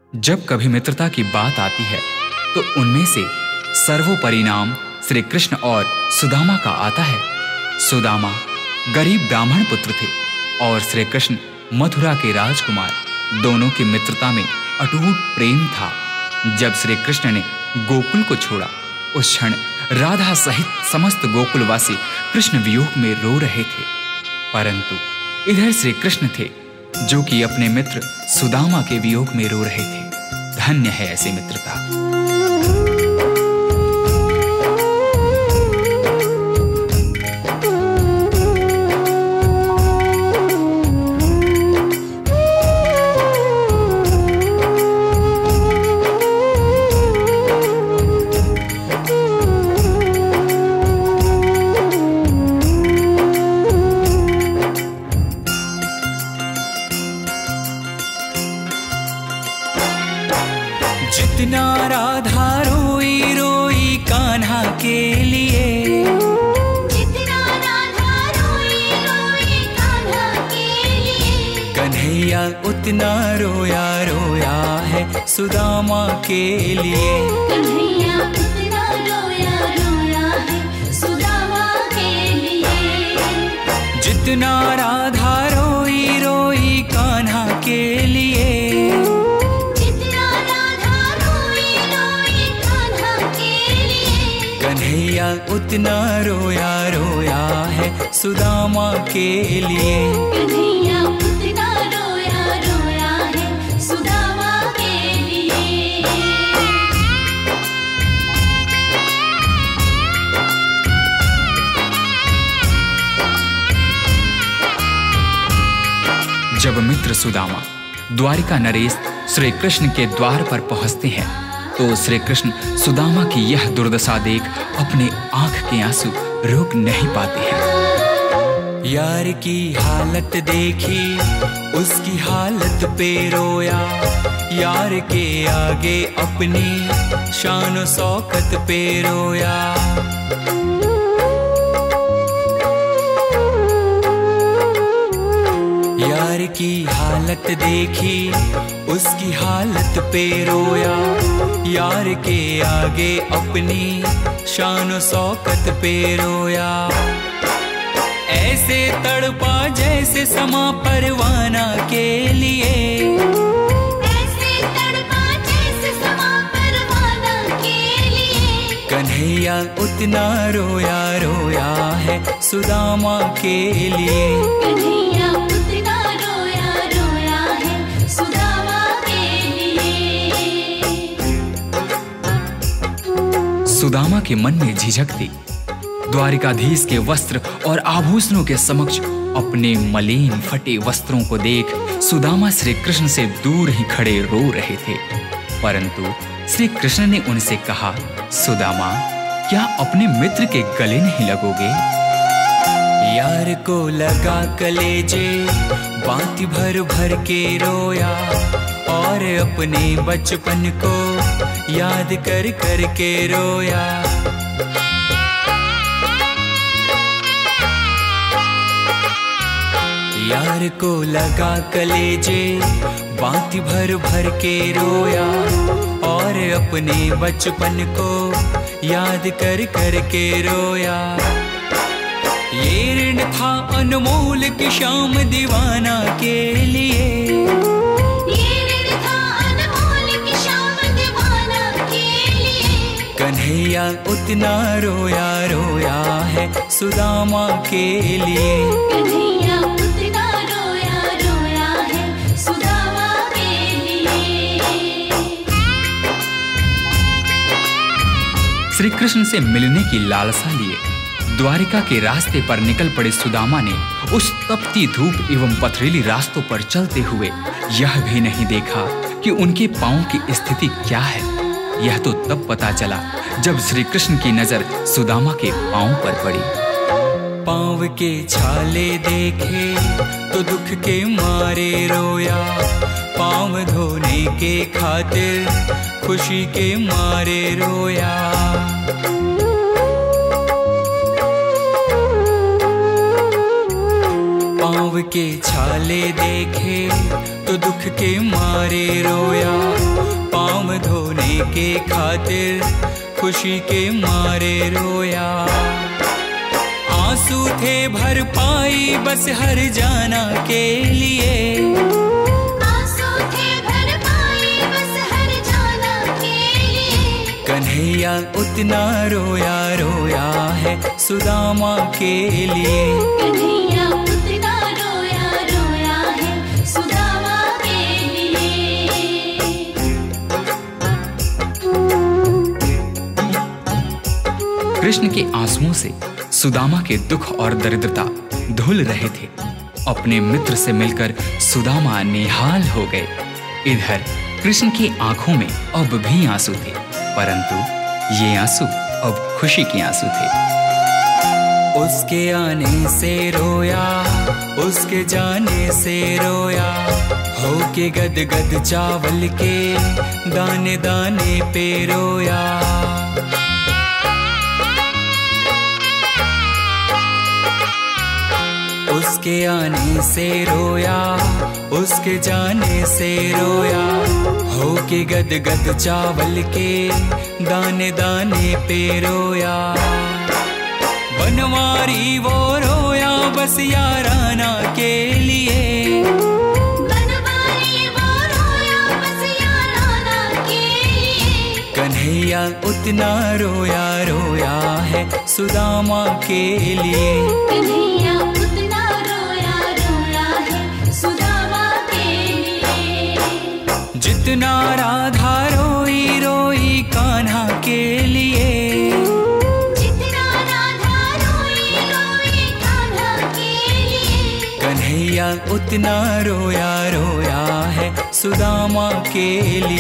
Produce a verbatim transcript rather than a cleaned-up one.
जब कभी मित्रता की बात आती है तो उनमें से सर्वोपरि नाम श्री कृष्ण और सुदामा का आता है। सुदामा गरीब ब्राह्मण पुत्र थे और श्री कृष्ण मथुरा के राजकुमार। दोनों की मित्रता में अटूट प्रेम था। जब श्री कृष्ण ने गोकुल को छोड़ा, उस क्षण राधा सहित समस्त गोकुलवासी कृष्ण वियोग में रो रहे थे। परंतु इधर श्री कृष्ण थे जो कि अपने मित्र सुदामा के वियोग में रो रहे थे। धन्य है ऐसी मित्रता। जितना राधा रोई रोई कान्हा के लिए, जितना राधा रोई रोई कान्हा के लिए, कन्हैया उतना रोया रोया है सुदामा के लिए। कन्हैया उतना रोया रोया है सुदामा के लिए। जितना राधा रोई रोई कान्हा के लिए, कन्हैया उतना रोया रोया है सुदामा के लिए। कन्हैया उतना रोया रोया है सुदामा के लिए। जब मित्र सुदामा द्वारिका नरेश श्री कृष्ण के द्वार पर पहुंचते हैं तो श्री कृष्ण सुदामा की यह दुर्दशा देख अपने आंख के आंसू रोक नहीं पाते हैं। यार की हालत देखी उसकी हालत पे रोया, यार के आगे अपनी शान शौकत पे रोया। यार की हालत देखी उसकी हालत पे रोया, यार के आगे अपनी शान शौकत पे रोया। ऐसे तड़पा जैसे समा परवाना के लिए, ऐसे तड़पा जैसे समा परवाना के लिए। कन्हैया उतना रोया रोया है सुदामा के लिए। कन्हैया उतना रोया रोया है सुदामा के लिए। सुदामा के मन में झिझक थी। द्वारिकाधीश के वस्त्र और आभूषणों के समक्ष अपने मलिन फटे वस्त्रों को देख सुदामा श्री कृष्ण से दूर ही खड़े रो रहे थे। परंतु श्री कृष्ण ने उनसे कहा, सुदामा, क्या अपने मित्र के गले नहीं लगोगे? यार को लगा कलेजे बाती भर भर के रोया, और अपने बचपन को याद कर कर के रोया। यार को लगा कलेजे बाती भर भर के रोया, और अपने बचपन को याद कर कर के रोया। ये ऋण था अनमोल की शाम दीवाना के लिए, ये ऋण था अनमोल की शाम दीवाना के लिए। कन्हैया उतना रोया रोया है सुदामा के लिए। कन्हैया उतना रोया रोया है सुदामा के लिए। श्री कृष्ण से मिलने की लालसा लिए द्वारिका के रास्ते पर निकल पड़े सुदामा ने उस तपती धूप एवं पथरीली रास्तों पर चलते हुए यह भी नहीं देखा कि उनके पांव की स्थिति क्या है। यह तो तब पता चला जब श्री कृष्ण की नजर सुदामा के पांव पर पड़ी। पांव के छाले देखे तो दुख के मारे रोया, पांव धोने के खातिर खुशी के मारे रोया। पांव के छाले देखे तो दुख के मारे रोया, के खातिर खुशी के मारे रोया। आंसू थे भर पाई बस हर जाना के लिए, आंसू थे भर पाई बस हर जाना के लिए। कन्हैया उतना रोया रोया है सुदामा के लिए। कन्हैया उतना रोया रोया है सुदामा के लिए। कृष्ण के आंसुओं से सुदामा के दुख और दरिद्रता धुल रहे थे। अपने मित्र से मिलकर सुदामा निहाल हो गए। इधर कृष्ण की आंखों में अब भी आंसू थे, परंतु ये आंसू अब खुशी के आंसू थे। उसके आने से रोया, उसके जाने से रोया, हो के गद गद चावल के दाने दाने पे रोया। उसके आने से रोया, उसके जाने से रोया, हो के गद गद चावल के दाने दाने पे रोया। बनवारी वो रोया बस याराना के लिए, बनवारी वो रोया बस याराना के लिए। कन्हैया उतना रोया रोया है सुदामा के लिए। कन्हैया उतना रोया रोया है सुदामा के लिए। जितना राधा रोई रोई कान्हा के लिए, जितना राधा रोई रोई कान्हा के लिए। कन्हैया उतना रोया रोया है सुदामा के लिए।